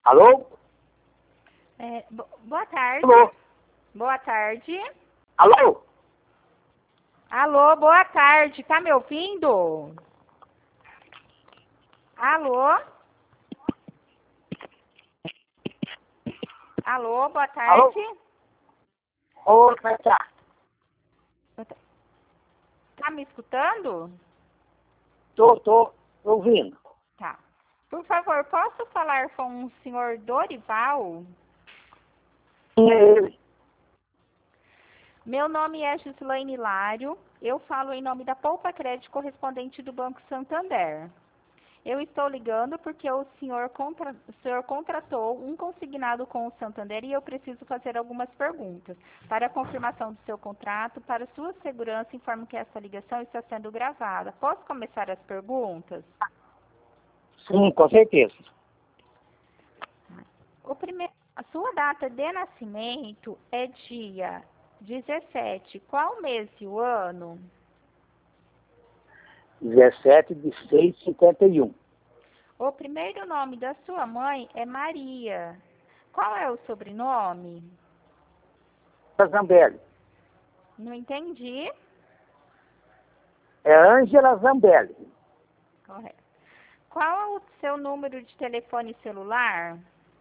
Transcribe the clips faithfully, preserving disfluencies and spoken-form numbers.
Alô? É, bo- boa tarde. Alô? Boa tarde. Alô? Alô, boa tarde. Tá me ouvindo? Alô? Alô, boa Alô? tarde. Ô, como é que tá? Tá me escutando? Tô, tô, tô ouvindo. Tá. Por favor, posso falar com o senhor Dorival? Quem é ele? Meu nome é Gislaine Hilário. Eu falo em nome da Poupa Crédito correspondente do Banco Santander. Eu estou ligando porque o senhor, contra... o senhor contratou um consignado com o Santander e eu preciso fazer algumas perguntas. Para a confirmação do seu contrato, para sua segurança, informo que essa ligação está sendo gravada. Posso começar as perguntas? Sim, com certeza. O primeiro... A sua data de nascimento é dia dezessete. Qual mês e o ano? dezessete de seis de cinquenta e um. O primeiro nome da sua mãe é Maria. Qual é o sobrenome? Zambelli. Não entendi. É Ângela Zambelli. Correto. Qual é o seu número de telefone celular?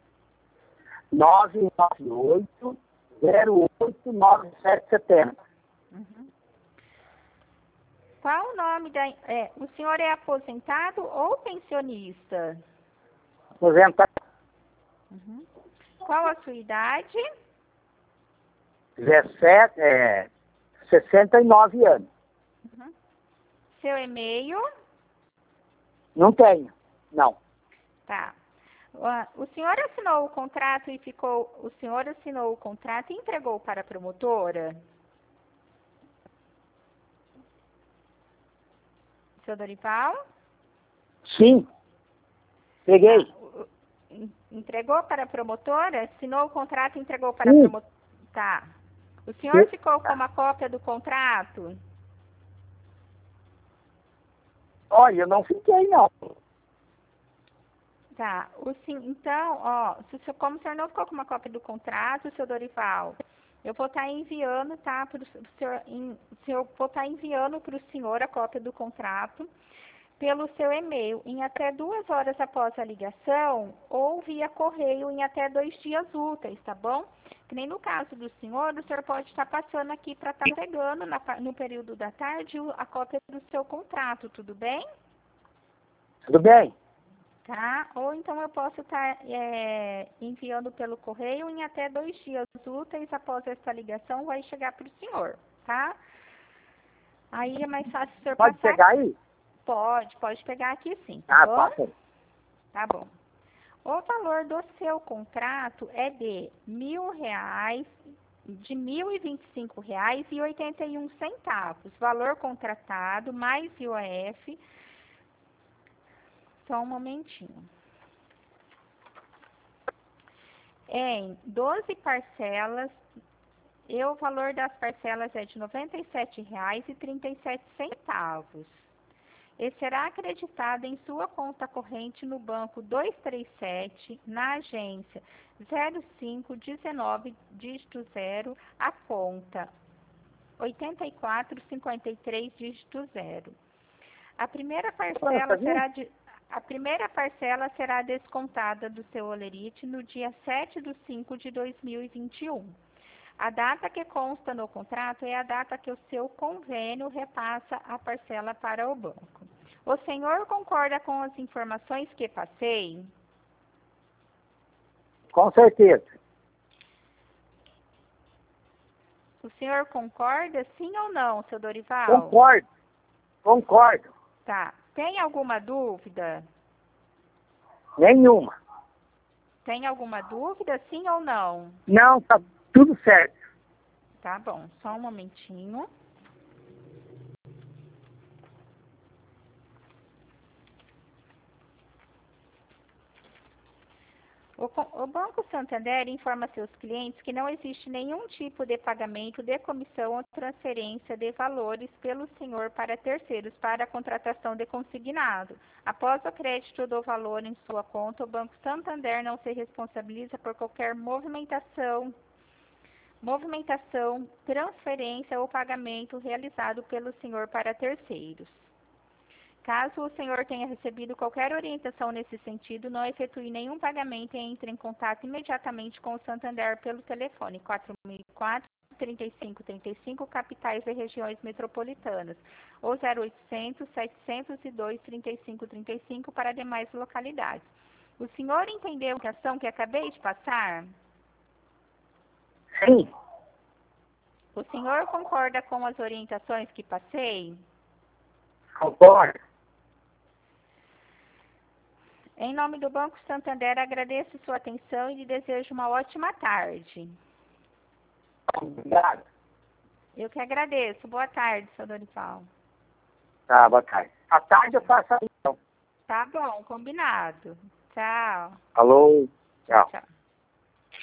nove nove oito zero oito nove sete sete zero. Uhum. Qual o nome da... É, o senhor é aposentado ou pensionista? Aposentado. Uhum. Qual a sua idade? dezessete, é, sessenta e nove anos. Uhum. Seu e-mail? Não tenho, não. Tá. O senhor assinou o contrato e ficou... O senhor assinou o contrato e entregou para a promotora? Seu Dorival? Sim, peguei. Tá. O- en- Entregou para a promotora? Assinou o contrato e entregou para a Sim. promotora? Tá. O senhor Sim. ficou com uma cópia do contrato? Olha, eu não fiquei, não. Tá. O sim, então, ó, se o senhor, como o senhor não ficou com uma cópia do contrato, seu Dorival, eu vou estar enviando, tá, para o senhor, em, se eu vou estar enviando para o senhor a cópia do contrato pelo seu e-mail em até duas horas após a ligação ou via correio em até dois dias úteis, tá bom? Que nem no caso do senhor, o senhor pode estar passando aqui para estar pegando na pa- no período da tarde o- a cópia do seu contrato, tudo bem? Tudo bem? Tá? Ou então eu posso estar é, enviando pelo correio em até dois dias úteis após essa ligação vai chegar para o senhor, tá? Aí é mais fácil o senhor Pode passar. pegar aí? Pode, pode pegar aqui sim, tá Ah, bom? passa aí. Tá bom. O valor do seu contrato é de mil reais, de mil e vinte e cinco reais e oitenta e um centavos. Valor contratado mais I O F. Só um momentinho. Em doze parcelas, e o valor das parcelas é de noventa e sete reais e trinta e sete centavos. E será acreditado em sua conta corrente no banco duzentos e trinta e sete, na agência zero cinco um nove, dígito zero, a conta oitenta e quatro cinquenta e três, dígito zero. A primeira parcela será de A primeira parcela será descontada do seu holerite no dia sete de cinco de dois mil e vinte e um. A data que consta no contrato é a data que o seu convênio repassa a parcela para o banco. O senhor concorda com as informações que passei? Com certeza. O senhor concorda, sim ou não, seu Dorival? Concordo. Concordo. Tá. Tem alguma dúvida? Nenhuma. Tem alguma dúvida, sim ou não? Não, tá tudo certo. Tá bom, só um momentinho. O, o Banco Santander informa seus clientes que não existe nenhum tipo de pagamento de comissão ou transferência de valores pelo senhor para terceiros para a contratação de consignado. Após o crédito do valor em sua conta, o Banco Santander não se responsabiliza por qualquer movimentação, movimentação, transferência ou pagamento realizado pelo senhor para terceiros. Caso o senhor tenha recebido qualquer orientação nesse sentido, não efetue nenhum pagamento e entre em contato imediatamente com o Santander pelo telefone quatro mil e quatro, trinta e cinco trinta e cinco, capitais e regiões metropolitanas, ou zero oitocentos, setecentos e dois, trinta e cinco trinta e cinco para demais localidades. O senhor entendeu a ação que acabei de passar? Sim. O senhor concorda com as orientações que passei? Concordo. Em nome do Banco Santander, agradeço sua atenção e lhe desejo uma ótima tarde. Obrigado. Eu que agradeço. Boa tarde, seu Dorival. Tá, boa tarde. À tarde eu faço a então. Tá bom, combinado. Tchau. Alô? Tchau. Tchau.